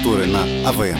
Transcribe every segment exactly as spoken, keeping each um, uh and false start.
культуры на АВМ.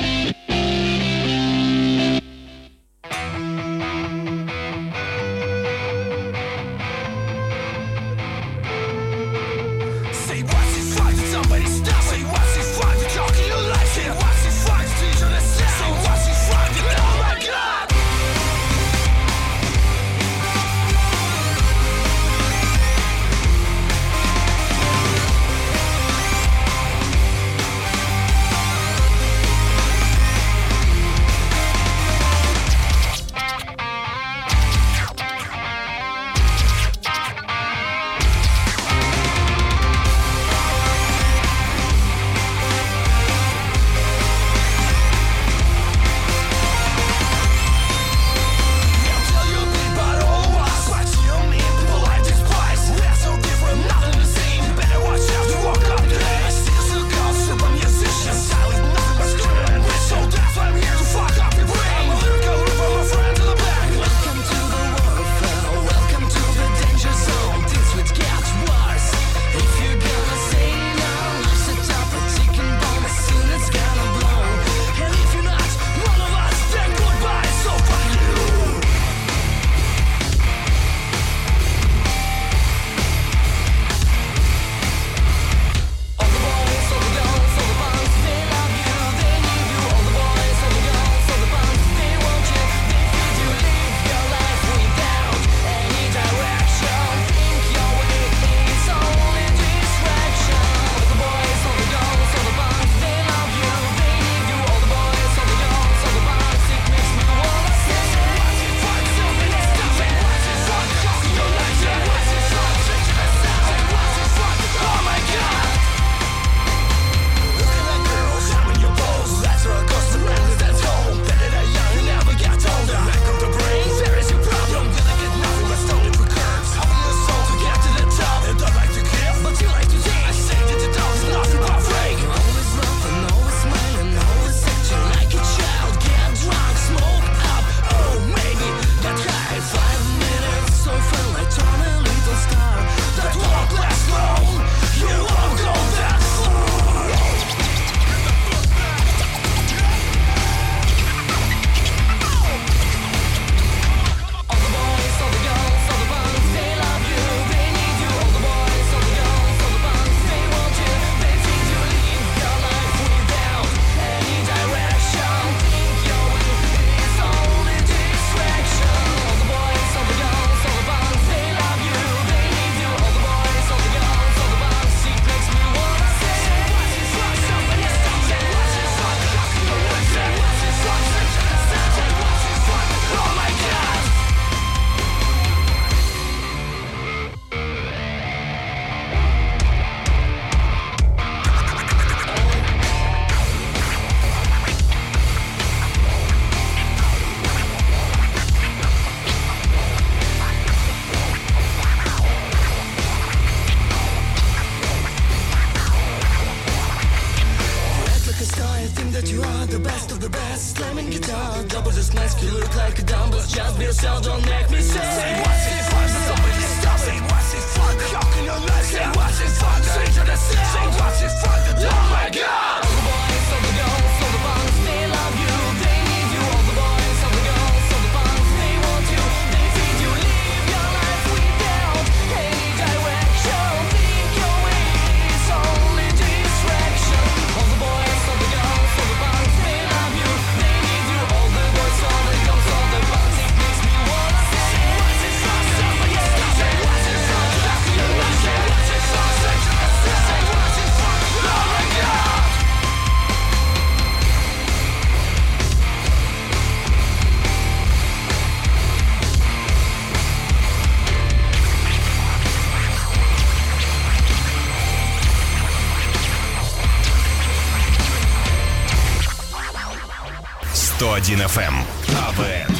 сто один эф эм. АВМ.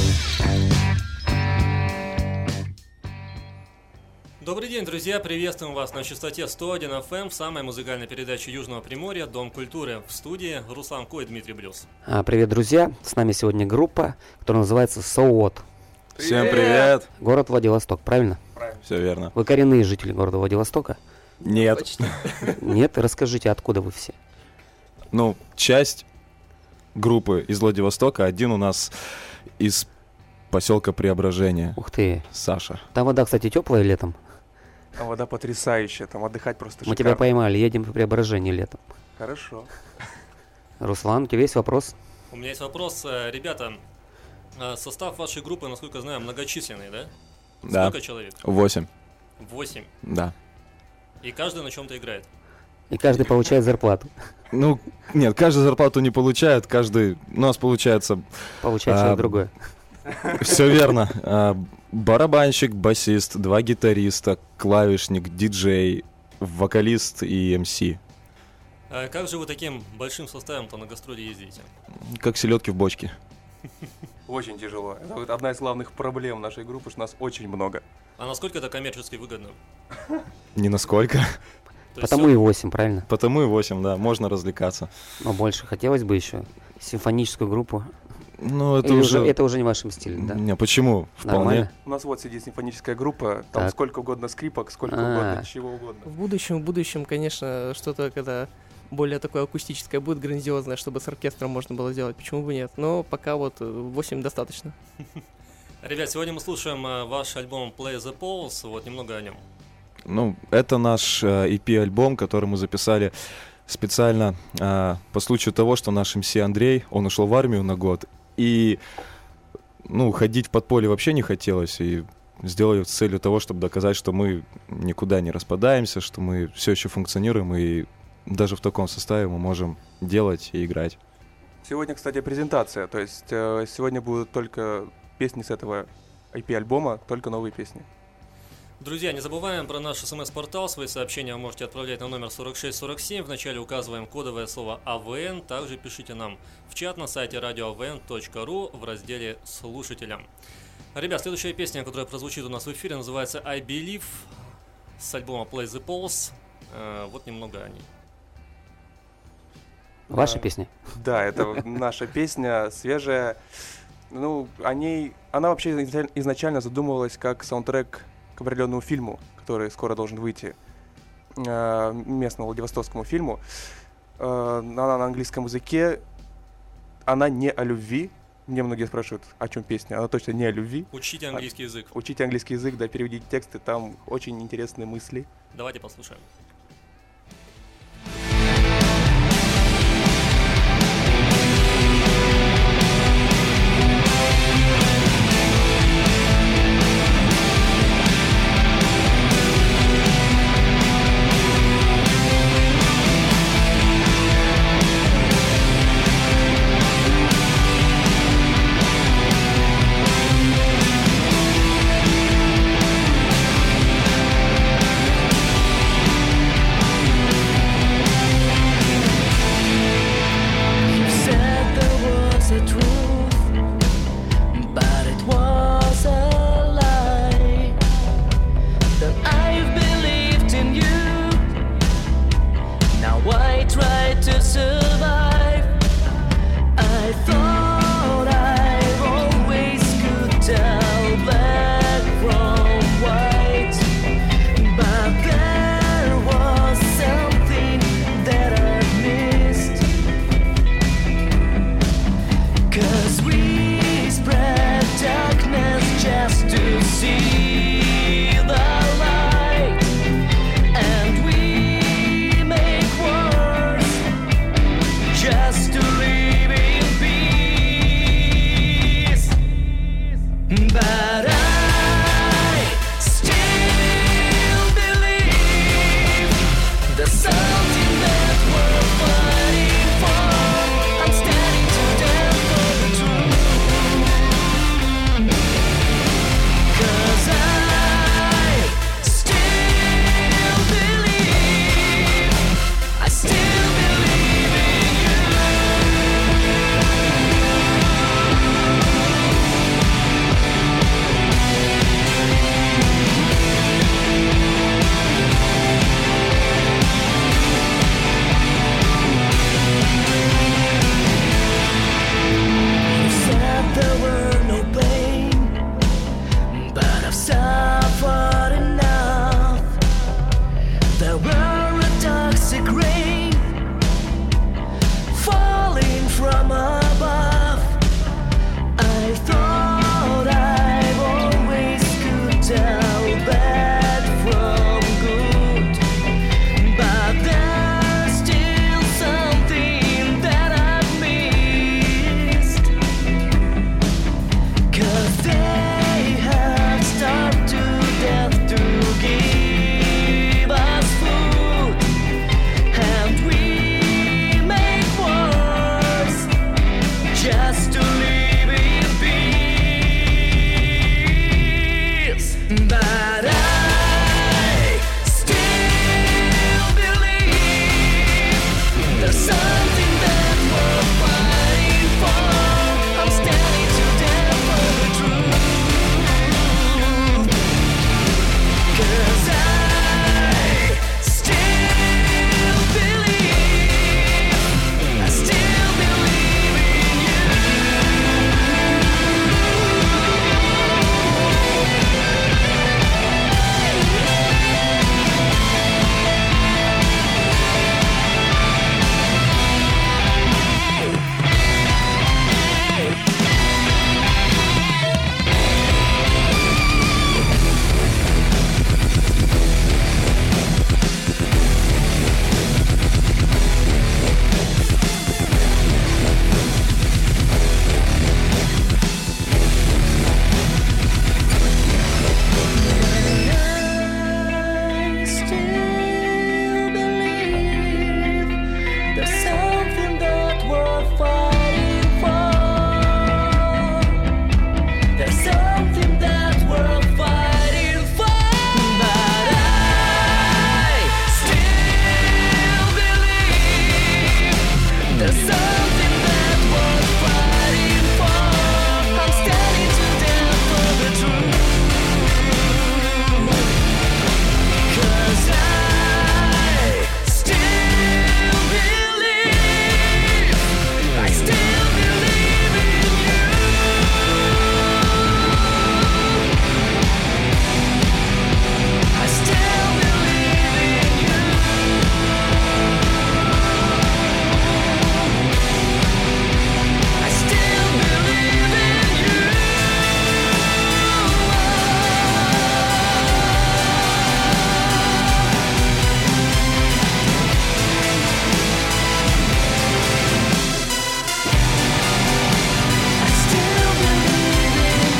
Добрый день, друзья! Приветствуем вас на частоте сто один эф эм в самой музыкальной передаче Южного Приморья «Дом культуры». В студии Руслан Ко и Дмитрий Блюз. А, привет, друзья! С нами сегодня группа, которая называется So What. Всем привет! Город Владивосток, правильно? Правильно. Все верно. Вы коренные жители города Владивостока? Нет. Почти. Нет? Расскажите, откуда вы все? Ну, часть группы из Владивостока, один у нас из поселка Преображение. Ух ты. Саша. Там вода, кстати, теплая летом. Там вода потрясающая, там отдыхать просто Мы шикарно. тебя поймали, едем в Преображение летом. Хорошо. Руслан, у тебя есть вопрос? У меня есть вопрос. э, Ребята, э, состав вашей группы, насколько я знаю, многочисленный, да? Да. Сколько человек? Восемь. Восемь. Да. И каждый на чем-то играет. И каждый получает зарплату. Ну, нет, каждый зарплату не получает, каждый... У нас получается... Получает А, что-то другое. Все верно. А, барабанщик, басист, два гитариста, клавишник, диджей, вокалист и эм си. А как же вы таким большим составом-то на гастроли ездите? Как селедки в бочке. Очень тяжело. Это вот одна из главных проблем нашей группы, что нас очень много. А насколько это коммерчески выгодно? Ни насколько. То есть Потому всё- и восемь, правильно? Потому и восемь, да, можно развлекаться. Но больше хотелось бы еще симфоническую группу. Ну, это Или уже... уже, это уже не в вашем стиле, да? Не, почему? Вполне. Нормально? У нас вот сидит симфоническая группа, там Так. сколько угодно скрипок, сколько А. угодно, чего угодно. В будущем, в будущем, конечно, что-то, когда более такое акустическое будет, грандиозное, чтобы с оркестром можно было сделать, почему бы нет. Но пока вот э, восемь достаточно. Ребят, сегодня мы слушаем э, ваш альбом Play the Pulse, вот немного о нем. Ну, это наш э, и пи-альбом, который мы записали специально э, по случаю того, что наш эм си Андрей, он ушел в армию на год, и, ну, ходить в подполье вообще не хотелось, и сделали с целью того, чтобы доказать, что мы никуда не распадаемся, что мы все еще функционируем, и даже в таком составе мы можем делать и играть. Сегодня, кстати, презентация, то есть э, сегодня будут только песни с этого и пи-альбома, только новые песни. Друзья, не забываем про наш смс-портал. Свои сообщения вы можете отправлять на номер сорок шесть сорок семь. Вначале указываем кодовое слово АВН. Также пишите нам в чат на сайте радио а вэ эн точка ру в разделе «Слушателям». Ребят, следующая песня, которая прозвучит у нас в эфире, называется «I Believe» с альбома Play the Pulse. Э, вот немного о ней. Ваша Да. песня? Да, это наша песня, свежая. Ну, о ней... Она вообще изначаль- изначально задумывалась как саундтрек к определенному фильму, который скоро должен выйти, э, местному владивостокскому фильму. Э, Она на английском языке. Она не о любви. Мне многие спрашивают, о чем песня. Она точно не о любви. Учите английский язык. Учите английский язык, да, переведите тексты, там очень интересные мысли. Давайте послушаем. Said there was a truth, but it was a lie. That I've believed in you. Now I try to survive. I thought I always could tell black from white, but there was something that I missed. 'Cause we spread darkness just to see the light, and we make wars just to live in peace. But I still believe there's something that we're fighting for. I'm standing to death for the truth. to live in peace. But I still believe there's something that we're fighting for. I'm standing today for the truth. 'Cause I still believe, I still believe in you. I still believe there's something that we're fighting for. There's something that we're fighting for. But I still believe there's something that we're fighting for. I'm standing today for the truth. 'Cause I still believe, I still believe in you. I still believe in you. I still believe in you. I still believe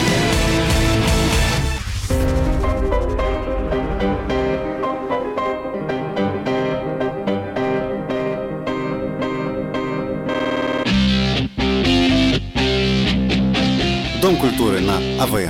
Дом культуры на АВМ.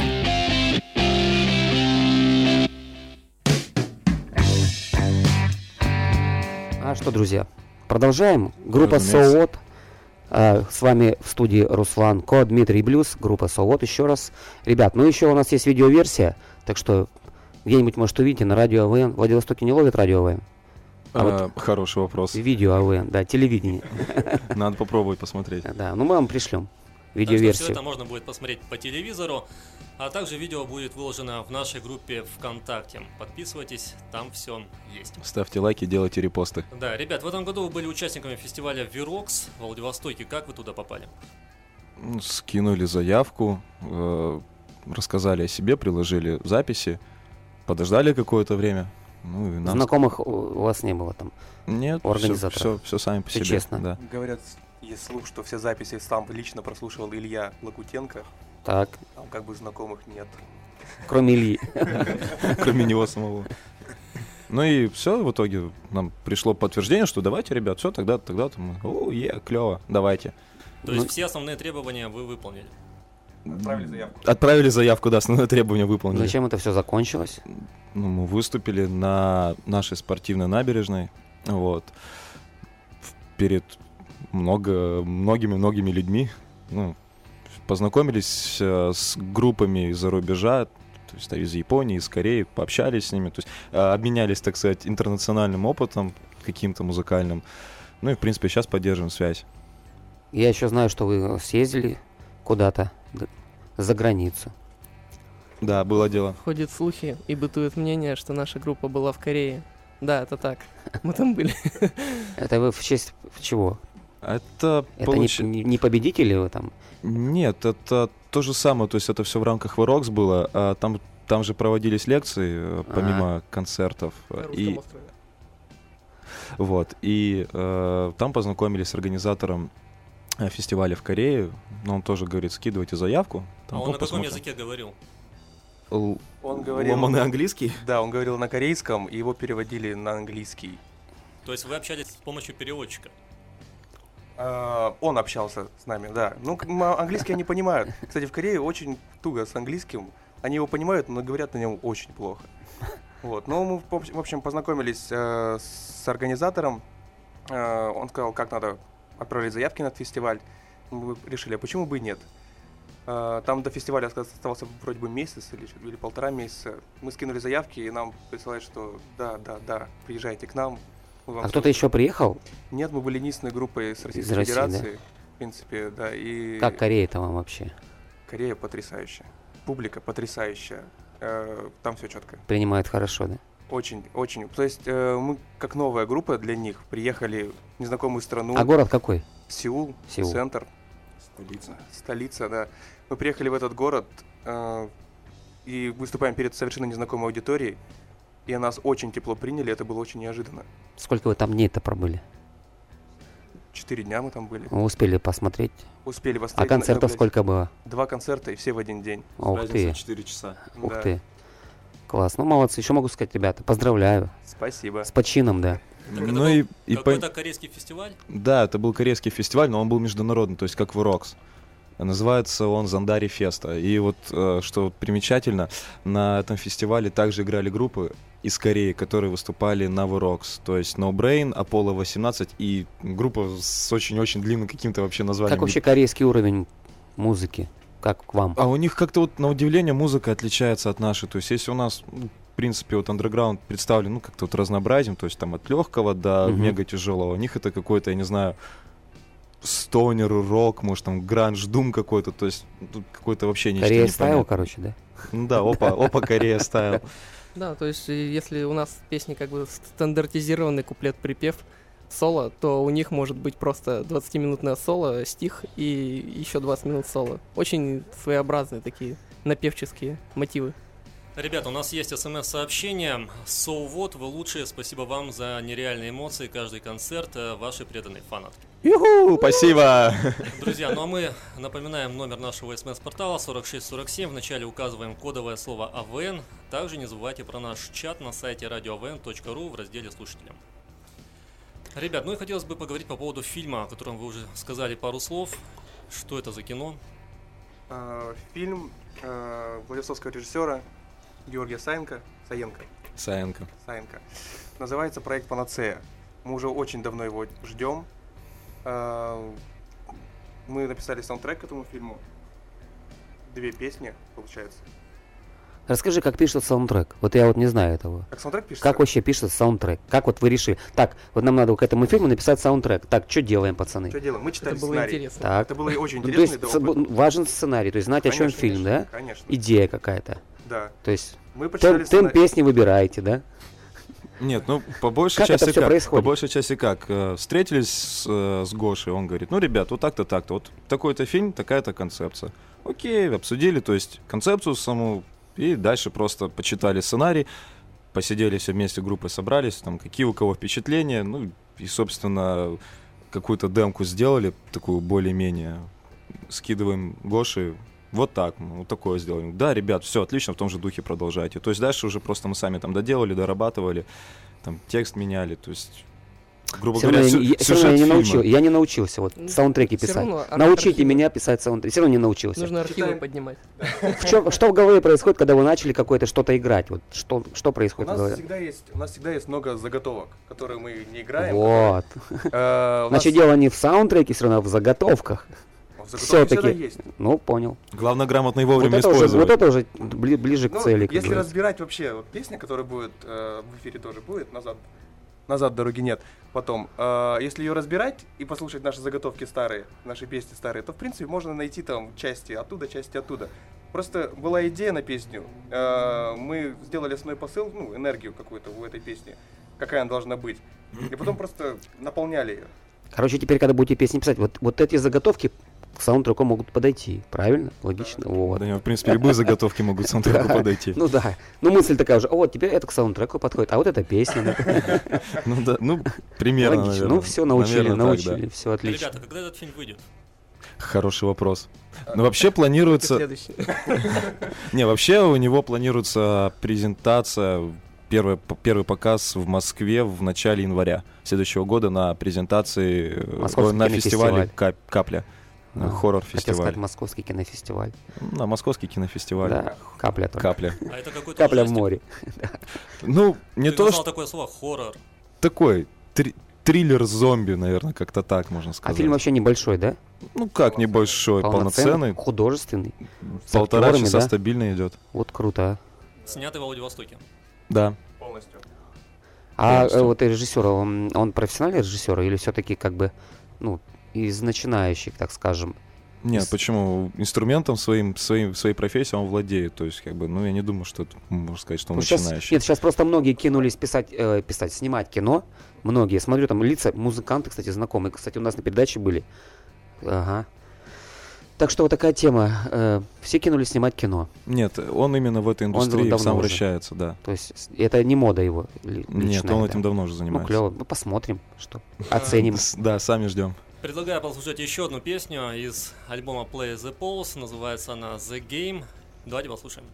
А что, друзья, продолжаем. Группа Разумеется. So What. А, с вами в студии Руслан Ко, Дмитрий Блюз, группа So What еще раз. Ребят, ну еще у нас есть видеоверсия, так что где-нибудь, может, увидите на радио АВН. В Владивостоке не ловит радио АВН? А А, Хороший вопрос. Видео АВН, да, телевидение. Надо попробовать посмотреть. Да, ну мы вам пришлем Так что все видеоверсию. это можно будет посмотреть по телевизору, а также видео будет выложено в нашей группе ВКонтакте. Подписывайтесь, там все есть. Ставьте лайки, делайте репосты. Да, ребят, в этом году вы были участниками фестиваля Вирокс в Владивостоке. Как вы туда попали? Ну, Скинули заявку, э, рассказали о себе, приложили записи, подождали какое-то время. Ну, и нам Знакомых у у вас не было там? Нет, у организаторов. Все, все, сами по Всё себе. честно. Да. Говорят, есть слух, что все записи сам лично прослушивал Илья Лагутенко. Так, Там как бы знакомых нет. кроме Ильи. Кроме него самого. Ну и все, в итоге нам пришло подтверждение, что давайте, ребят, все, тогда, тогда-то мы, о, е, клево, давайте. То Ну- есть все основные требования вы выполнили. Отправили заявку. Отправили заявку, да, основное требование выполнили. Зачем это все закончилось? Ну, мы выступили на нашей спортивной набережной, вот, в- перед много, многими-многими людьми, ну, познакомились э, с группами из-за рубежа, то есть из Японии, из Кореи, пообщались с ними, то есть э, обменялись, так сказать, интернациональным опытом каким-то музыкальным, ну и, в принципе, сейчас поддерживаем связь. Я еще знаю, что вы съездили куда-то д- за границу. Да, было дело. Ходят слухи и бытует мнение, что наша группа была в Корее. Да, это так. Мы там были. Это вы в честь чего? Это, Это получ- не, не- не победители вы там? Нет, это то же самое, то есть это все в рамках Вирокс было, а там, там же проводились лекции, э, помимо концертов, На э, русском и острове. вот, и э, там познакомились с организатором э, фестиваля в Корее, но он тоже говорит, скидывайте заявку. Там, А ну, он на каком посмотрим. языке говорил? Л- Он говорил... Ломаный английский? Да, он говорил на корейском, и его переводили на английский. То есть вы общались с помощью переводчика? А, Он общался с нами, да. Ну, к- м, английский они понимают. Кстати, в Корее очень туго с английским. Они его понимают, но говорят на нем очень плохо. Вот. Но мы, в общ- в общем, познакомились э, с организатором. Э, Он сказал, как надо отправлять заявки на этот фестиваль. Мы решили, а почему бы и нет? Э, Там до фестиваля оста- оставался вроде бы месяц или, чё- или полтора месяца. Мы скинули заявки, и нам присылают, что да, да, да, приезжайте к нам. мы вам А кто-то еще приехал? Нет, мы были единственной группой с Российской Из России, да? Федерации. В принципе, да. И Как Корея-то вам вообще? Корея потрясающая. Публика потрясающая. Э, Там все четко. Принимает хорошо, да? Очень, очень. То есть э, мы как новая группа для них приехали в незнакомую страну. А город какой? Сеул, Сеул. центр, Столица. столица, да. Мы приехали в этот город э, и выступаем перед совершенно незнакомой аудиторией. И нас очень тепло приняли, это было очень неожиданно. Сколько вы там дней-то пробыли? Четыре дня мы там были. Вы успели посмотреть? Успели А восстановить. концертов сколько было? Два концерта и все в один день. Ух ты, четыре часа. ух Да. ты. Класс. Ну, молодцы. Еще могу сказать, ребята, поздравляю. Спасибо. С почином, да. Так это Ну был и, и по- Какой-то корейский фестиваль? Да, это был корейский фестиваль, но он был международный, то есть как в Рокс. Называется он Зандари Феста. И вот э, что примечательно, на этом фестивале также играли группы из Кореи, которые выступали на Рокс. То есть No Brain, Apollo восемнадцать и группа с очень-очень длинным каким-то вообще названием. Как вообще корейский уровень музыки? Как к вам? А у них как-то вот на удивление музыка отличается от нашей. То есть если у нас, ну, в принципе, вот андерграунд представлен, ну, как-то вот разнообразием, то есть там от легкого до Мгм. мега тяжелого. У них это какой-то, я не знаю, стонер, рок, может там гранж, дум какой-то, то есть тут какой-то вообще ничего Корея не стайл, короче, да? Ну да, опа, опа, Корея стайл. Да, то есть э, если у нас в песне как бы стандартизированный куплет-припев, соло, то у них может быть просто двадцатиминутное соло, стих и еще двадцать минут соло. Очень своеобразные такие напевческие мотивы. Ребята, у нас есть смс-сообщение. So what, вы лучшие. Спасибо вам за нереальные эмоции. Каждый концерт. э, Ваши преданные фанатки. Юху, спасибо. Друзья, ну а мы напоминаем номер нашего смс-портала сорок шесть сорок семь. Вначале указываем кодовое слово АВН. Также не забывайте про наш чат на сайте радио эй ви эн точка ру в разделе «Слушателям». Ребят, ну и хотелось бы поговорить по поводу фильма, о котором вы уже сказали пару слов. Что это за кино? Э, Фильм э, Владивостокского режиссера Георгия Саенко. Саенко. Саенко. Саенко. Называется проект «Панацея». Мы уже очень давно его ждем. Э, Мы написали саундтрек к этому фильму. Две песни, получается. Расскажи, как пишется саундтрек. Вот я вот не знаю этого. Как саундтрек пишется? Как вообще пишется саундтрек? Как вот вы решили? Так, вот нам надо к этому фильму написать саундтрек. Так, что делаем, пацаны? Что делаем? Мы читали Это было сценарий. интересно. Так. Это было очень Ну, то интересно. есть это с- опыт. важен сценарий, то есть знать, о чем Конечно, фильм, конечно, да? Конечно. Идея какая-то. Да. То есть Мы тем, почитали тем сценарий. песни выбираете, да? Нет, ну по большей Как это части всё как? происходит? По большей части как? Э, Встретились с, э, с Гошей, он говорит, ну, ребят, вот так-то, так-то, вот такой-то фильм, такая-то концепция. Окей, обсудили, то есть концепцию саму, и дальше просто почитали сценарий, посидели все вместе, группой собрались, там, какие у кого впечатления, ну, и, собственно, какую-то демку сделали, такую более-менее, скидываем Гоше, вот так, ну, вот такое сделаем. Да, ребят, все отлично, в том же духе продолжайте. То есть дальше уже просто мы сами там доделали, дорабатывали, там текст меняли, то есть, грубо Все говоря, равно, сю- я, не- всё равно я сюжет не фильма. научил, я не научился вот Ну, саундтреки всё писать. равно ар- Научите архивы. меня писать саундтреки. Все равно не научился. Нужно архивы Читаем. поднимать. В чё- что в голове происходит, когда вы начали какое-то что-то играть? Вот что, что У происходит в нас, голове? всегда есть, у нас всегда есть много заготовок, которые мы не играем. Вот. которые, э, у нас- Значит, дело не в саундтреке, все равно а в заготовках. в заготовке всё-таки. всегда есть. Ну, понял. Главное грамотно и Вот вовремя это, уже, использовать. вот это уже бли- ближе к Ну, цели. как если говорится. разбирать вообще вот песня, которая будет э, в эфире тоже будет, назад, назад дороги нет. Потом, э, если ее разбирать и послушать наши заготовки старые, наши песни старые, то в принципе можно найти там части оттуда, части оттуда. Просто была идея на песню, э, мы сделали основной посыл, ну, энергию какую-то в этой песне, какая она должна быть, и потом просто наполняли ее. Короче, теперь, когда будете песни писать, вот, вот эти заготовки к саундтреку могут подойти. Правильно? Логично? Вот. Да, в принципе, любые заготовки могут к саундтреку Да. подойти. Ну да. Ну мысль такая уже, о, вот теперь это к саундтреку подходит, а вот эта песня. да. Ну да, ну примерно, Логично. наверное. Ну все, научили, Наверное, так, научили, да. все отлично. Ребята, когда этот фильм выйдет? Хороший вопрос. Ну вообще планируется... Следующий. Не, вообще у него планируется презентация первый, п- первый показ в Москве в начале января следующего года на презентации, э, Московский на кинофестиваль. фестивале «Кап- «Капля». А, Хотел Хоррор-фестиваль. сказать Московский кинофестиваль. На Московский кинофестиваль. Да, капля только. «Капля». А это какой-то Капля в ужастик. море. Ну, не Ты то, назвал что такое слово хоррор. такой три- триллер-зомби, наверное, как-то так можно А сказать. фильм вообще небольшой, да? Ну как небольшой, полноценный. Художественный. с Полтора актерами, часа да? стабильно идет. Вот круто. Снятый в Владивостоке. Да. Полностью. А э, Полностью. вот режиссер, он, он профессиональный режиссер или все-таки как бы, ну, из начинающих, так скажем? Нет, С- почему? Инструментом своим, своим, своей профессией он владеет. То есть, как бы, ну, я не думаю, что это, можно сказать, что он Ну, щас- начинающий. нет, сейчас просто многие кинулись писать, э, писать, снимать кино. Многие. Смотрю, там лица, музыканты, кстати, знакомые. Кстати, у нас на передаче были. Ага. Так что вот такая тема. э, все кинулись снимать кино. Нет, он именно в этой Он индустрии давно сам уже. вращается, да. То есть с- это не мода его ли- Нет, личная, он да. этим давно уже Ну, занимается. клево. Ну, посмотрим, что. Оценим. С- Да, сами ждем. Предлагаю послушать еще одну песню из альбома Play the Pulse. Называется она The Game. Давайте послушаем.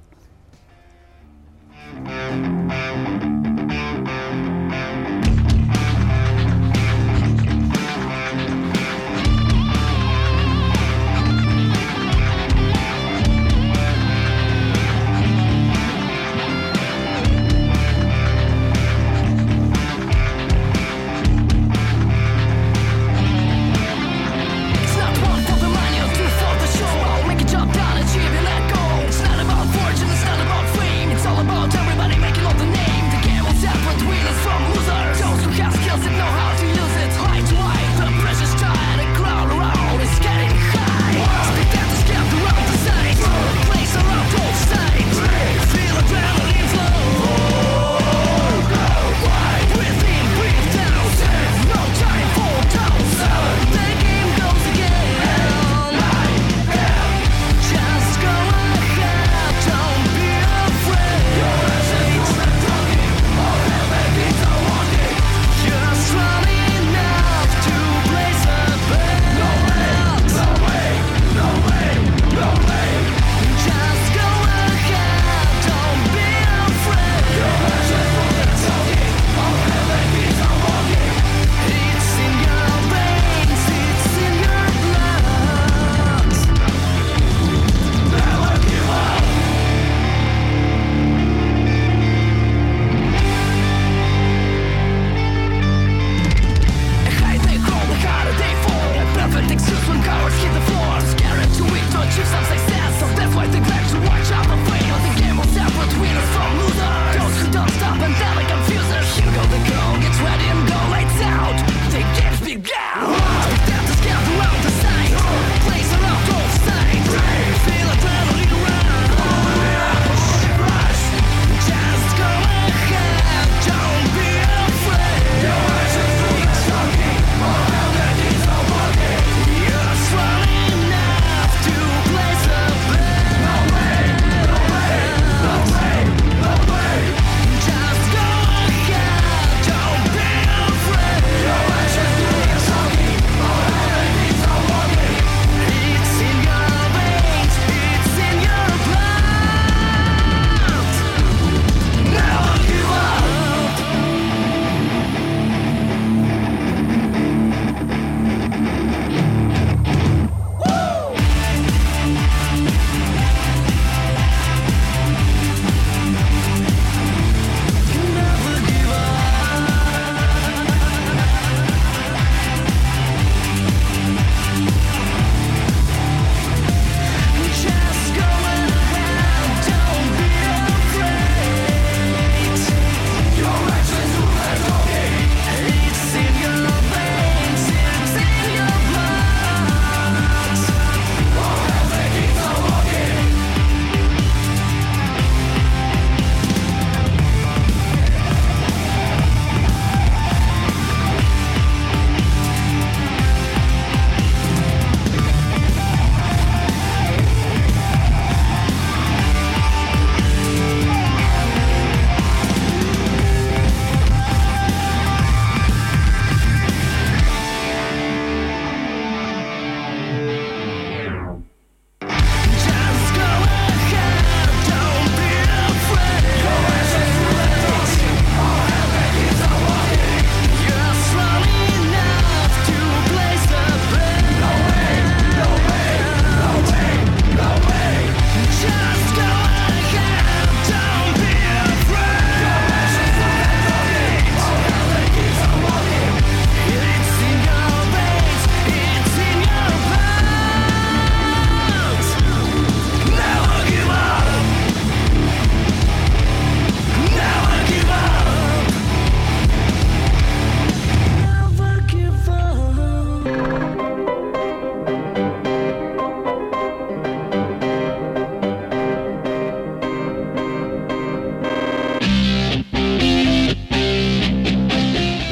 It's not one for the money or two for the show. Make it jump down, achieve and let go. It's not about fortune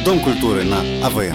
Дом культуры на АВМ.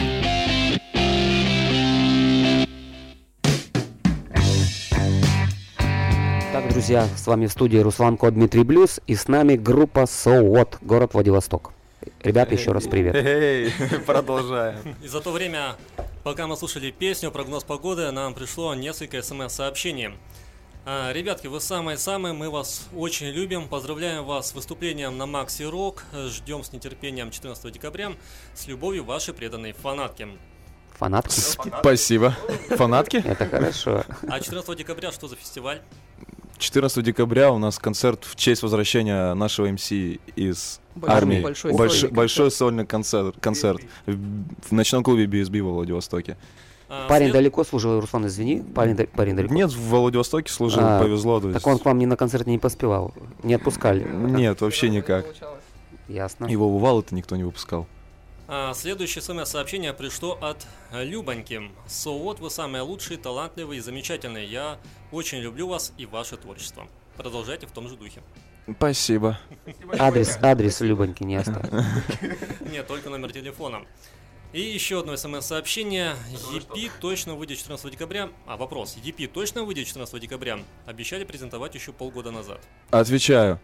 Так, друзья, с вами в студии Руслан Ко, Дмитрий Блюз, и с нами группа So What, город Владивосток. Ребята, еще раз привет. Эй, продолжаем. И за то время, пока мы слушали песню «Прогноз погоды», нам пришло несколько смс-сообщений. А, ребятки, вы самые-самые, мы вас очень любим. Поздравляем вас с выступлением на Макси Рок. Ждем с нетерпением четырнадцатого декабря. С любовью, ваши преданные фанатки. Фанатки? Спасибо. Фанатки? Это хорошо. А четырнадцатого декабря что за фестиваль? четырнадцатого декабря у нас концерт в честь возвращения нашего МС из Большой- армии. большой Больш- сольный большой сольный концерт, концерт в, в ночном клубе би эс би во Владивостоке. А, Парень след- далеко служил, Руслан, извини. Парень, да- парень далеко. Нет, в Владивостоке служил, А, повезло. То Так есть- он к вам ни на концерт не поспевал, не отпускали. Нет, вообще никак. Ясно. Его в Увал-то никто не выпускал. А, следующее смс-сообщение пришло от Любоньки. So what, вы самые лучшие, талантливые и замечательные. Я очень люблю вас и ваше творчество. Продолжайте в том же духе. Спасибо. Адрес, адрес Любоньки не оставь. Нет, только номер телефона. И еще одно смс-сообщение. и пи точно выйдет четырнадцатого декабря. А вопрос. и пи точно выйдет четырнадцатого декабря? Обещали презентовать еще полгода назад. Отвечаю.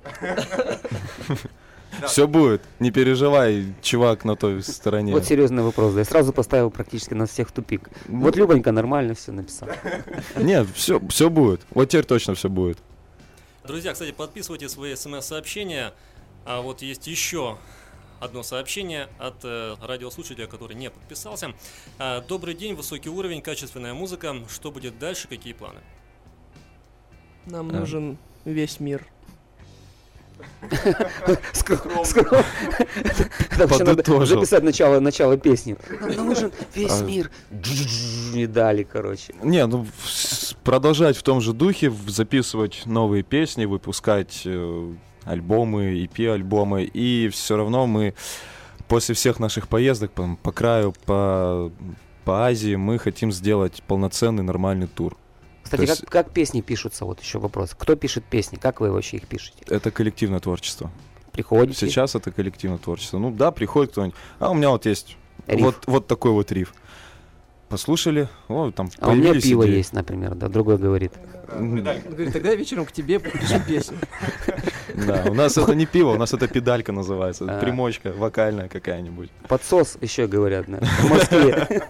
Все будет. Не переживай, чувак на той стороне. Вот серьезный вопрос, да, я сразу поставил практически нас всех в тупик. Вот Любонька нормально все написал. Нет, все, все будет. Вот теперь точно все будет. Друзья, кстати, подписывайте свои смс-сообщения. А вот есть еще одно сообщение от э, радиослушателя, который не подписался. А, добрый день, высокий уровень, качественная музыка. Что будет дальше, какие планы? Нам А. нужен весь мир. Скромно. Скромно. Это вообще надо Подытожил. записать начало, начало песни. Нам нужен весь А. мир. Дж-дж-дж, не дали, короче. Не, ну с- продолжать в том же духе, в- записывать новые песни, выпускать э, альбомы, и пи-альбомы. И все равно мы после всех наших поездок по, по краю, по, по Азии, мы хотим сделать полноценный нормальный тур. Кстати, То есть- как, как песни пишутся? Вот еще вопрос. Кто пишет песни? Как вы вообще их пишете? Это коллективное творчество. Приходите? Сейчас это коллективное творчество. Ну да, приходит кто-нибудь. А у меня вот есть Риф. вот, вот такой вот риф. Послушали, о, там А у меня появились пиво идеи. есть, например, да, другой говорит. Он говорит, тогда вечером к тебе пишем песню. Да, у нас это не пиво, у нас это педалька называется. А. Примочка вокальная какая-нибудь. Подсос еще говорят, да, в Москве.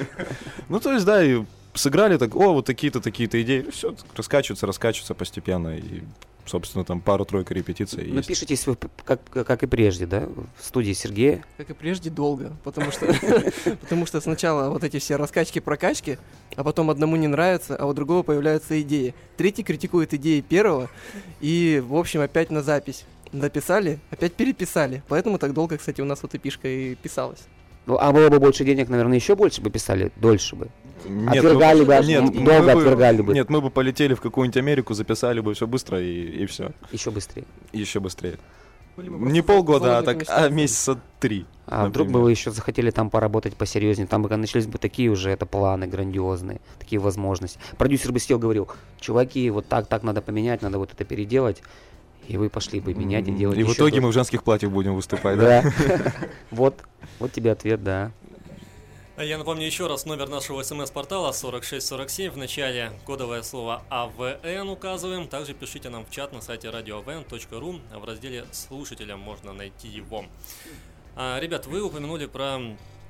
Ну, то есть, да, и сыграли так, о, вот такие-то, такие-то идеи. Все, раскачиваются, раскачиваются постепенно. И, собственно, там пару-тройка репетиций Вы есть. пишетесь вы п- как, как и прежде, да, в студии Сергея. Как и прежде, долго, потому что, потому что сначала вот эти все раскачки-прокачки, а потом одному не нравится, а у другого появляются идеи. Третий критикует идеи первого, и, в общем, опять на запись. Записали, опять переписали. Поэтому так долго, кстати, у нас вот эпишка и писалась. Ну, а было бы больше денег, наверное, еще больше бы писали, дольше бы. Нет, Отвергали мы- бы, аж нет, м- мы долго бы- отвергали бы. Нет, мы бы полетели в какую-нибудь Америку, записали бы все быстро и, и все. Еще быстрее. Еще быстрее. Были бы Не просто полгода, а так, заложниками а ситуации. месяца три. А вдруг бы например. вы еще захотели там поработать посерьезнее, там бы начались бы такие уже это планы грандиозные, такие возможности. Продюсер бы сидел, говорил, чуваки, вот так, так надо поменять, надо вот это переделать. И вы пошли бы менять и делать И в еще итоге до- мы в женских платьях будем выступать, да? Да. Вот, вот тебе ответ, да. Я напомню еще раз номер нашего смс-портала сорок шесть сорок семь. В начале кодовое слово АВН указываем. Также пишите нам в чат на сайте радио эй ви эн точка ру. В разделе «Слушателя» можно найти его. А, ребят, вы упомянули про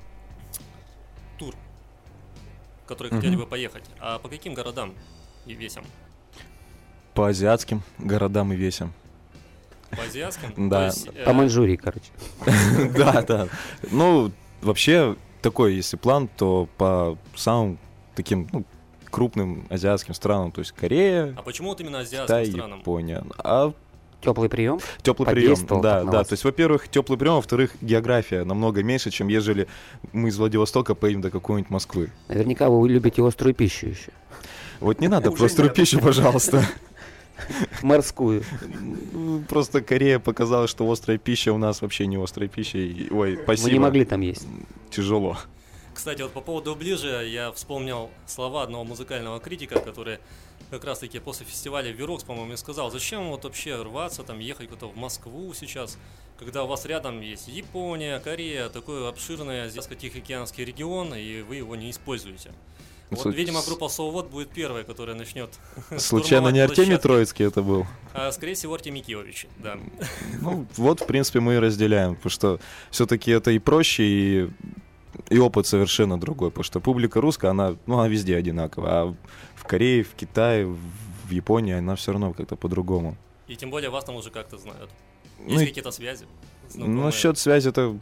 тур, в который хотели Мгм. бы поехать. А по каким городам и весям? По азиатским городам и весям. По азиатским? Да. То есть, э, По Маньчжурии, короче. Да, да. Ну, вообще, такой, если план, то по самым таким ну, крупным азиатским странам, то есть Корея, А почему вот именно азиатским Китай, странам? Япония. А Теплый прием. теплый прием, Подействовал да, так на да. вас? То есть, во-первых, теплый прием, во-вторых, география намного меньше, чем ежели мы из Владивостока поедем до какой-нибудь Москвы. Наверняка вы любите острую пищу еще. Вот не надо просто пищу, пожалуйста. Морскую. Ну, Просто Корея показала, что острая пища у нас вообще не острая пища. И- Ой, спасибо. Мы не могли там есть. Тяжело. Кстати, вот по поводу ближе, я вспомнил слова одного музыкального критика, который как раз таки после фестиваля Вирокс, по-моему, и сказал, зачем вот вообще рваться, там, ехать куда-то в Москву сейчас, когда у вас рядом есть Япония, Корея, такой обширный азиатско-тихоокеанский регион, и вы его не используете. Вот, Слу- видимо, группа Совод будет первой, которая начнет Случайно не Артемий Троицкий это был? А, скорее всего, Артемий Киевич, да. Ну, вот, в принципе, мы и разделяем, потому что все-таки это и проще, и, и опыт совершенно другой, потому что публика русская, она, ну, она везде одинаковая, а в Корее, в Китае, в Японии она все равно как-то по-другому. И тем более вас там уже как-то знают. Ну, Есть и- какие-то связи? Ну, знакомые? насчет связи это...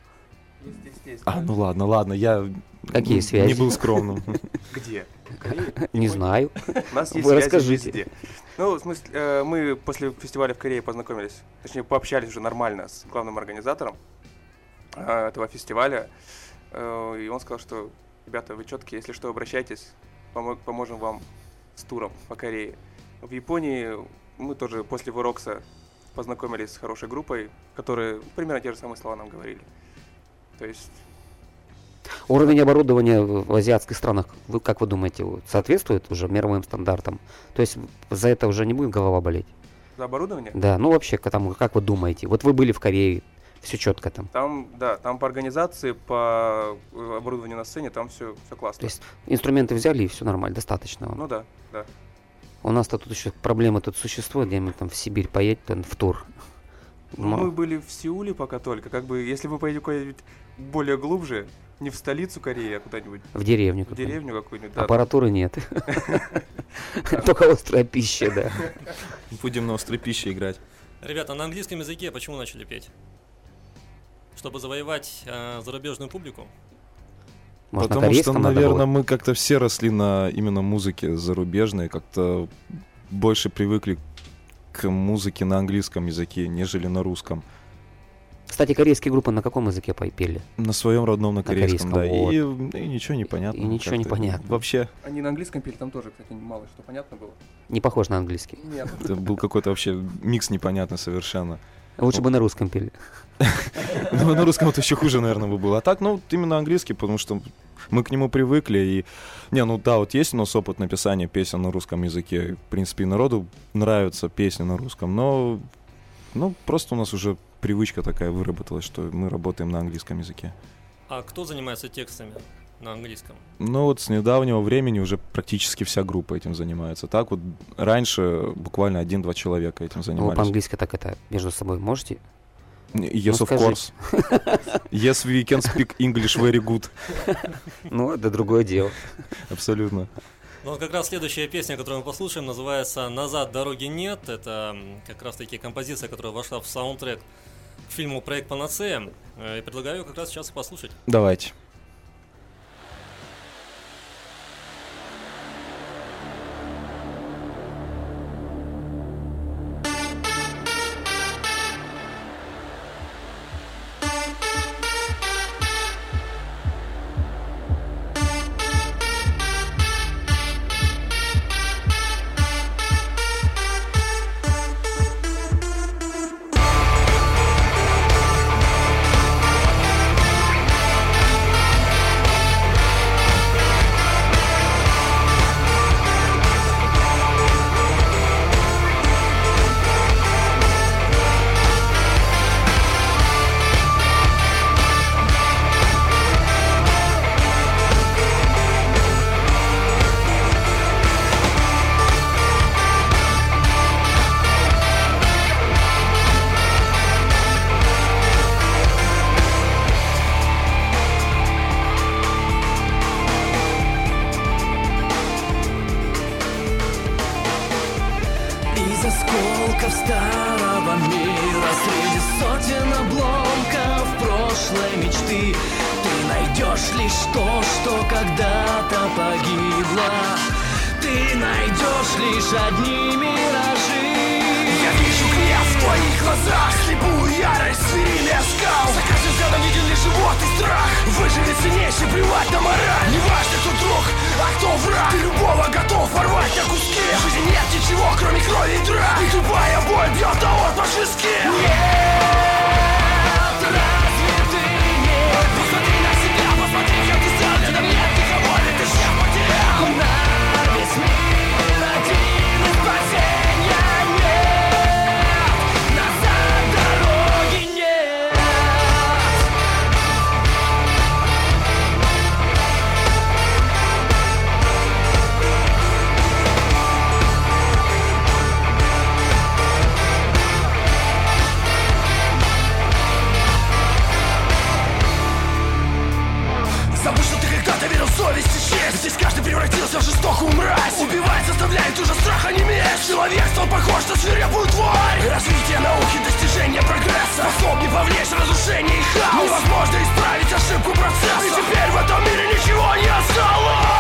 А, ну ладно, ладно, я Какие не связи? был скромным. Где? В Корее? Не знаю. У нас есть Вы связи расскажите. везде. Ну, в смысле, э, мы после фестиваля в Корее познакомились, точнее, пообщались уже нормально с главным организатором э, этого фестиваля. Э, и он сказал, что, ребята, вы четкие, если что, обращайтесь, помо- поможем вам с туром по Корее. В Японии мы тоже после Вирокса познакомились с хорошей группой, которые примерно те же самые слова нам говорили. То есть... Уровень оборудования в в азиатских странах, вы, как вы думаете, вот соответствует уже мировым стандартам? То есть за это уже не будет голова болеть? За оборудование? Да, ну вообще, к- там, как вы думаете? Вот вы были в Корее, все четко там. Там, да, там по организации, по э, оборудованию на сцене, там все, все классно. То есть инструменты взяли и все нормально, достаточно вам. Ну да, да. У нас-то тут еще проблемы тут существуют, где мы там в Сибирь поедем там, в тур. Ну, Ну, мы были в Сеуле пока только. Как бы, если вы поедете куда-нибудь более глубже, не в столицу Кореи, а куда-нибудь в деревню. в какую-нибудь. деревню какую-нибудь, да. Аппаратуры нет. Только острая пища, да. Будем на острой пище играть. Ребята, на английском языке почему начали петь? Чтобы завоевать э, зарубежную публику? Может, на Потому что, корейском надо наверное, было? мы как-то все росли на именно музыке зарубежной, как-то больше привыкли к музыке на английском языке, нежели на русском. Кстати, корейские группы на каком языке пой- пели? На своем родном, на корейском, да. корейском, И, и ничего не понятно. И ничего не как-то. понятно. Вообще, Они на английском пели, там тоже, кстати, мало что понятно было. Не похож на английский. Нет. это был какой-то вообще микс непонятный совершенно. Лучше бы на русском пели. Ну, на русском это еще хуже, наверное, бы было. А так, ну, именно английский, потому что мы к нему привыкли. И, не, ну да, вот есть у нас опыт написания песен на русском языке. В принципе, и народу нравятся песни на русском, но, ну, просто у нас уже привычка такая выработалась, что мы работаем на английском языке. А кто занимается текстами на английском? Ну вот с недавнего времени уже практически вся группа этим занимается. Так вот раньше буквально один-два человека этим Ну, занимались. по-английски так это между собой можете? Yes, Ну, of скажи. course. Yes, we can speak English very good. Ну, это другое дело. Абсолютно. Ну, вот как раз следующая песня, которую мы послушаем, называется «Назад дороги нет». Это м, как раз-таки композиция, которая вошла в саундтрек к фильму «Проект Панацея». Э, И предлагаю как раз сейчас послушать. Давайте. Из осколков старого мира, среди сотен обломков прошлой мечты, ты найдешь лишь то, что когда-то погибло. Ты найдешь лишь одни миражи. Я вижу гнев в твоих глазах, слепую ярость в свирине оскал. За каждым взглядом виден лишь живот и страх. Выживет сильнейший, плевать на мораль. Не важно, кто друг, а кто враг. Ты любого готов порвать на куски. В жизни нет ничего, кроме крови и драк. И тупая боль бьет на от по-жестки. Нет, разве ты нет? Посмотри на себя, посмотри, как ты стал. Рядом нет никого, ведь ты всех потерял. На весь мир один. похож на свирепую тварь. Развитие науки, достижение прогресса способны повлечь разрушение и хаос. Невозможно исправить ошибку процесса, и теперь в этом мире ничего не осталось.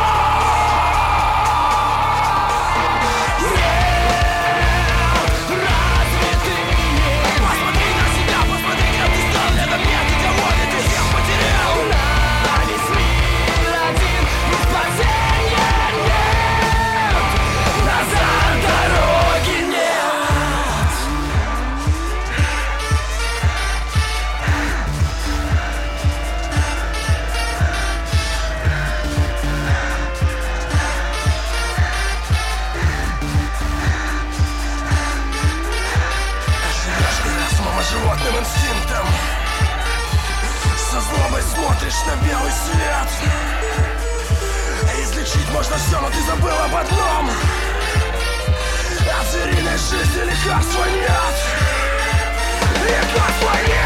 Животным инстинктом со злобой смотришь на белый свет. Излечить можно все, но ты забыл об одном: от звериной жизни лекарства нет. Лекарства нет.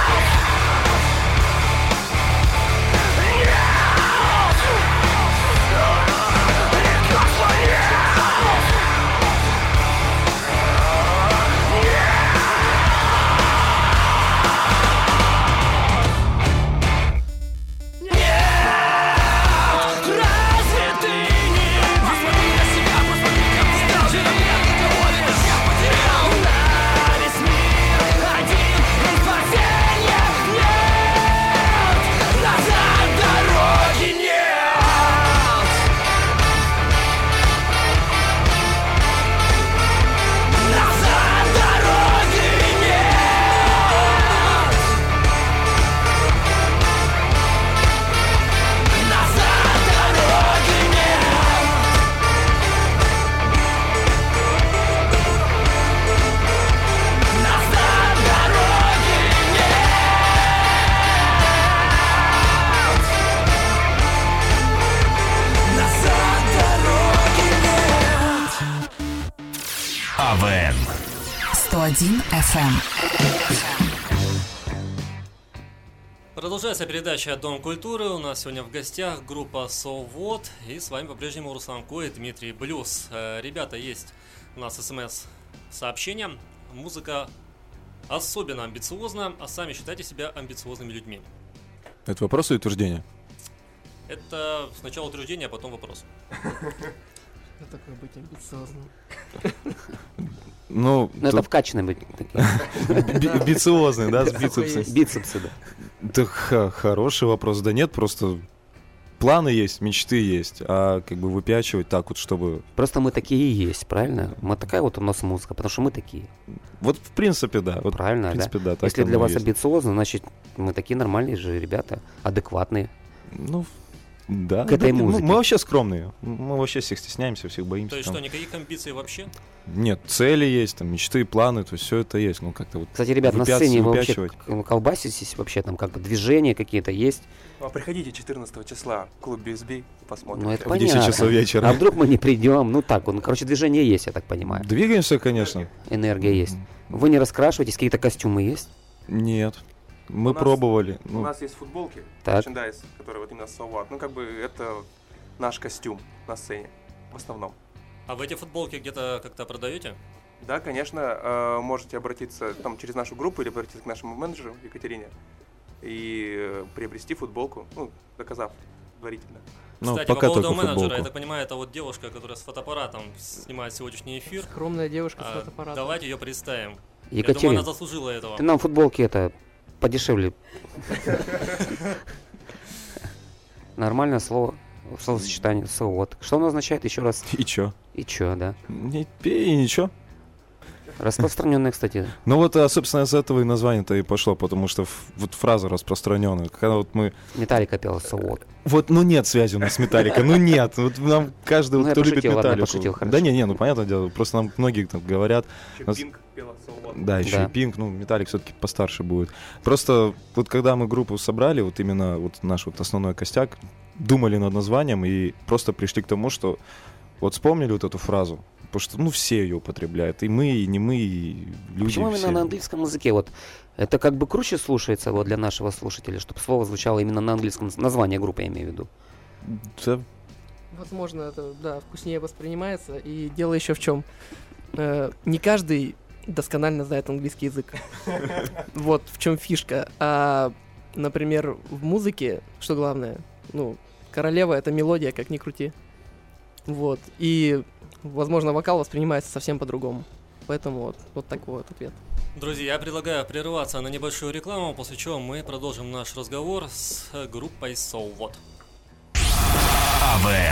АВН сто один эф эм. Продолжается передача «Дом культуры». У нас сегодня в гостях группа «Совод». И с вами по-прежнему Руслан Ко и Дмитрий Блюз. Ребята, есть у нас смс-сообщения. Музыка особенно амбициозна, а сами считайте себя амбициозными людьми. Это вопрос или утверждение? Это сначала утверждение, а потом вопрос. Что такое быть амбициозным? Ну, Ну, это вкачанный быть такие. амбициозный, да, с бицепсами. Бицепсы, да. Да х- хороший вопрос. Да нет, просто планы есть, мечты есть, а как бы выпячивать так вот, чтобы... Просто мы такие и есть, правильно? Мы такая вот у нас музыка, потому что мы такие. Вот в принципе, да. Вот, Правильно, в принципе, да. да? так Если оно для и вас есть. амбициозно, значит, мы такие нормальные же ребята, адекватные. Ну, да. К этой да, мы- музыке. Мы вообще скромные. Мы вообще всех стесняемся, всех боимся. То есть там. что, никаких амбиций вообще? Нет, цели есть, там, мечты, планы, то есть все это есть. Ну, как-то вот Кстати, ребят, на выпяц- сцене вы вообще выпячивать. к- колбаситесь, вообще там как бы движения какие-то есть. А приходите четырнадцатого числа в клуб би эс би, посмотрим. Ну, это В десять понятно. часов вечера. А вдруг мы не придем? Ну так, ну, короче, движение есть, я так понимаю. Двигаемся, конечно. Энергия есть. Вы не раскрашиваетесь, какие-то костюмы есть? Нет. Мы У нас- пробовали. У Ну, нас есть футболки, Так. мерчендайз, который вот именно Совод. Ну, как бы это наш костюм на сцене, в основном. А вы эти футболки где-то как-то продаете? Да, конечно, э, можете обратиться там через нашу группу или обратиться к нашему менеджеру Екатерине и э, приобрести футболку, ну, доказав предварительно. ну, Кстати, пока по поводу только менеджера, я футболку. так понимаю, это вот девушка, которая с фотоаппаратом снимает сегодняшний эфир. Скромная девушка с А, фотоаппаратом. давайте ее представим. Я думаю, Екатерина, она заслужила этого. ты нам футболки это подешевле. Нормальное слово, словосочетание, совод. Что оно означает еще раз? И чё? И чё, да? Не пей, и ничего. Распространенное, кстати. Ну вот, а, собственно, из этого и название-то и пошло, потому что ф- вот фраза распространенная. Когда вот мы... Металлика пела совод. Вот, ну нет связи у нас с Металликой, ну нет. Вот нам каждый, Ну, вот, я кто любит пошутил, ладно, Металлику. пошутил, хорошо. Да не, не, ну понятное дело, просто нам многие там говорят. Еще Нас- Пинк пела Совод. Да, еще Да. и Пинк, ну, Металлик все-таки постарше будет. Просто вот когда мы группу собрали, вот именно вот наш вот основной костяк, думали над названием и просто пришли к тому, что вот вспомнили вот эту фразу, потому что, ну, все ее употребляют, и мы, и не мы, и люди. Почему именно все. на английском языке? Вот это как бы круче слушается вот для нашего слушателя, чтобы слово звучало именно на английском, название группы я имею в виду. Да, Возможно, это, да, вкуснее воспринимается. И дело еще в чем. э, не каждый досконально знает английский язык. Вот в чем фишка. А, например, в музыке, что главное, ну, королева — это мелодия, как ни крути. Вот. И, возможно, вокал воспринимается совсем по-другому. Поэтому вот, вот такой вот ответ. Друзья, я предлагаю прерваться на небольшую рекламу, после чего мы продолжим наш разговор с группой So What. АВН.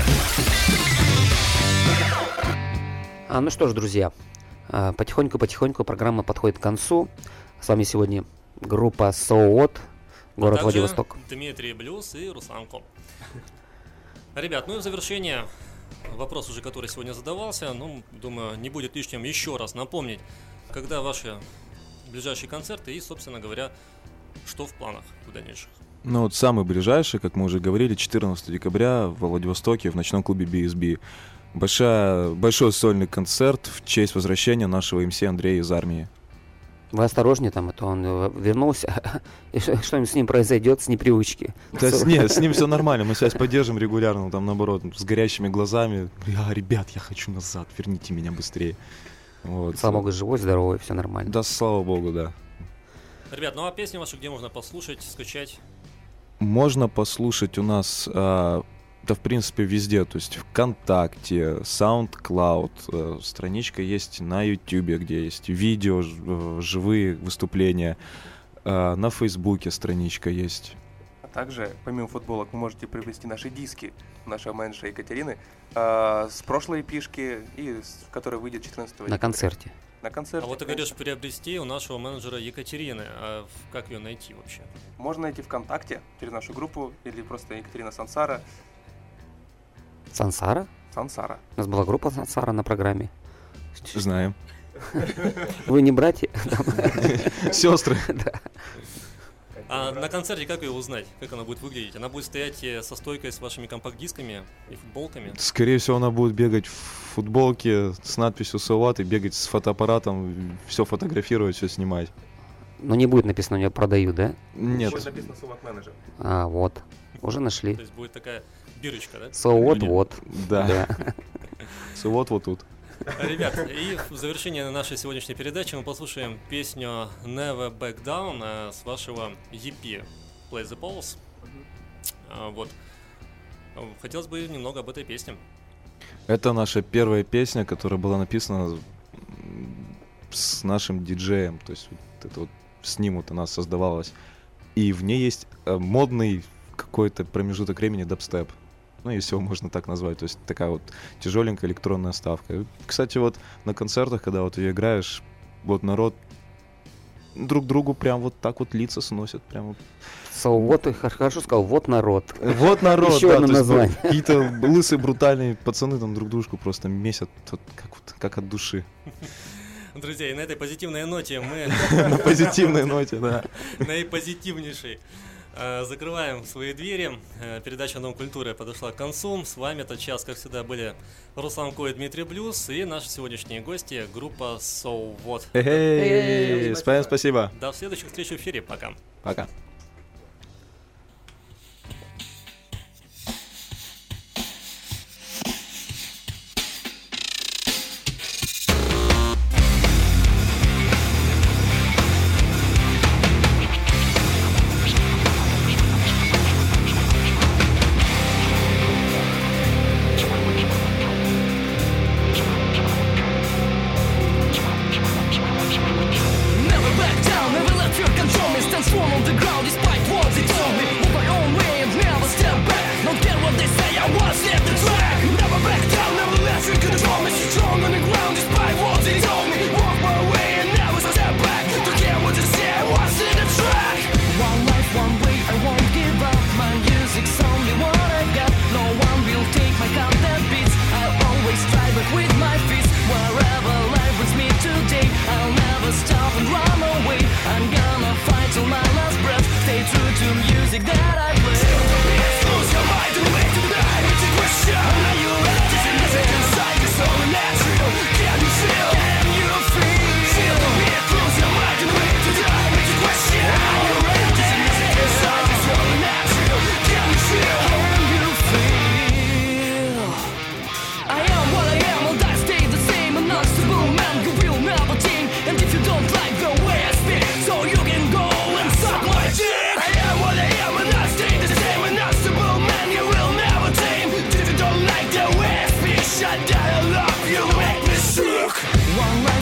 А, ну что ж, друзья, а, потихоньку-потихоньку программа подходит к концу. С вами сегодня группа So What, город а Владивосток. Дмитрий Блюз и Руслан Ко. Ребят, ну и в завершение вопрос уже, который сегодня задавался, ну, думаю, не будет лишним еще раз напомнить, когда ваши ближайшие концерты и, собственно говоря, что в планах в дальнейших. Ну вот самый ближайший, как мы уже говорили, четырнадцатого декабря в Владивостоке в ночном клубе би эс би. Большая, большой сольный концерт в честь возвращения нашего эм си Андрея из армии. Вы осторожнее там, а то он вернулся, и что-нибудь с ним произойдет с непривычки. Да, с, нет, с ним все нормально, мы связь поддержим регулярно, там наоборот, с горящими глазами. А, ребят, я хочу назад, верните меня быстрее. Вот. Слава богу, живой, здоровый, все нормально. Да, слава богу, да. Ребят, ну а песни ваши где можно послушать, скачать? Можно послушать у нас, а, да, в принципе, везде, то есть ВКонтакте, SoundCloud, а, страничка есть на Ютубе, где есть видео, ж, живые выступления, а, на Фейсбуке страничка есть. А также, помимо футболок, вы можете приобрести наши диски нашего менеджера Екатерины а, с прошлой эпишки, и с, которая выйдет четырнадцатого На концерте. На концерте. А вот ты говоришь, приобрести у нашего менеджера Екатерины. А как ее найти вообще? Можно найти ВКонтакте через нашу группу или просто Екатерина Сансара. Сансара? Сансара. У нас была группа Сансара на программе. Знаем. Вы не братья? Сестры. А на концерте как ее узнать? Как она будет выглядеть? Она будет стоять со стойкой с вашими компакт-дисками и футболками? Скорее всего, она будет бегать в футболке с надписью So What и бегать с фотоаппаратом, все фотографировать, все снимать. Но не будет написано у нее «продаю», да? Нет. Будет написано So What Manager. А, вот. Уже нашли. То есть будет такая бирочка, да? So What, вот. Да. So What вот тут. Ребят, и в завершение нашей сегодняшней передачи мы послушаем песню Never Back Down с вашего и пи Play the Pulse. А, вот. Хотелось бы немного об этой песне. Это наша первая песня, которая была написана с нашим диджеем. То есть вот это вот с ним вот она создавалась. И в ней есть модный какой-то промежуток времени дабстеп. Ну, если его можно так назвать. То есть такая вот тяжеленькая электронная ставка. Кстати, вот на концертах, когда вот ее играешь, вот народ друг другу прям вот так вот лица сносят. Прям вот. So, вот ты хорошо сказал, вот народ. Вот народ, Еще да, одно название. Какие-то лысые, брутальные пацаны там друг дружку просто месят вот, как, вот, как от души. Друзья, и на этой позитивной ноте мы... На позитивной ноте, да. Наипозитивнейшей. Закрываем свои двери. Передача «Дом культуры» подошла к концу. С вами этот час, как всегда, были Руслан Ко и Дмитрий Блюз. И наши сегодняшние гости, группа So What. Эй, спасибо. До следующих встреч в эфире. Пока. Пока. Never back down, never let fear control me. Stand strong on the ground.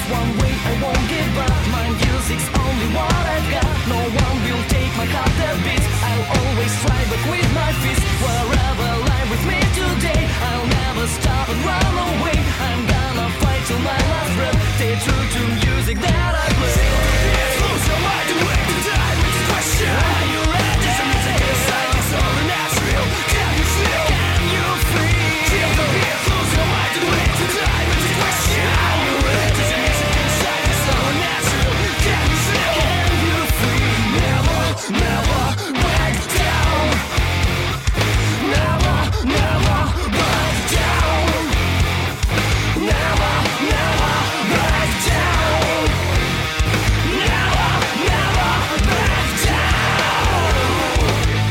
one way, I won't give up. My music's only what I've got. No one will take my heart that beats. I'll always try but with my fist. Wherever lie with me today, I'll never stop and run away. I'm gonna fight till my last breath. Stay true to music that I play. Lose your mind and wait to die with this question. Are you ready? Some music inside is only natural. Can you feel? Can you feel? Feel the beat. Lose your mind and wait to die with this question. Are you ready? Some music inside is only natural. Can you feel? Can you feel? Never, never back down. Never, never back down. Never, never back down. Never, never back down.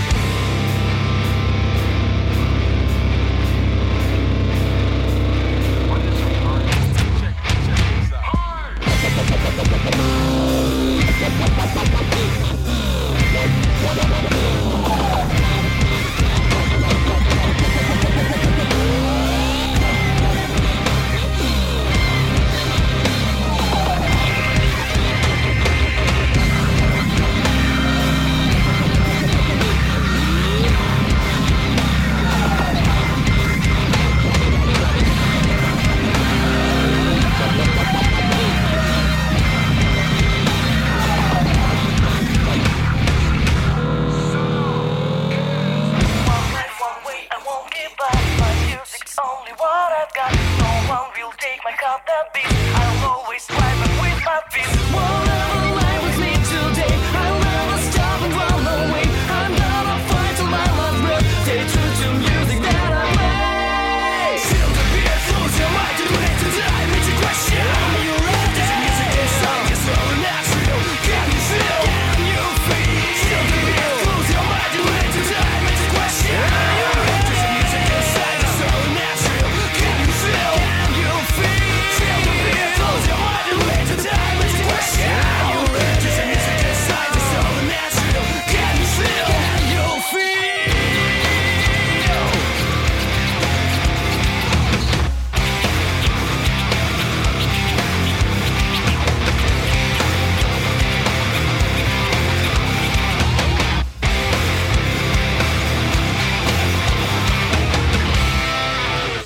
One way, I won't give up. My music's only what I've got. No one will take my heart that beats. I'll always strive with my feet. Whatever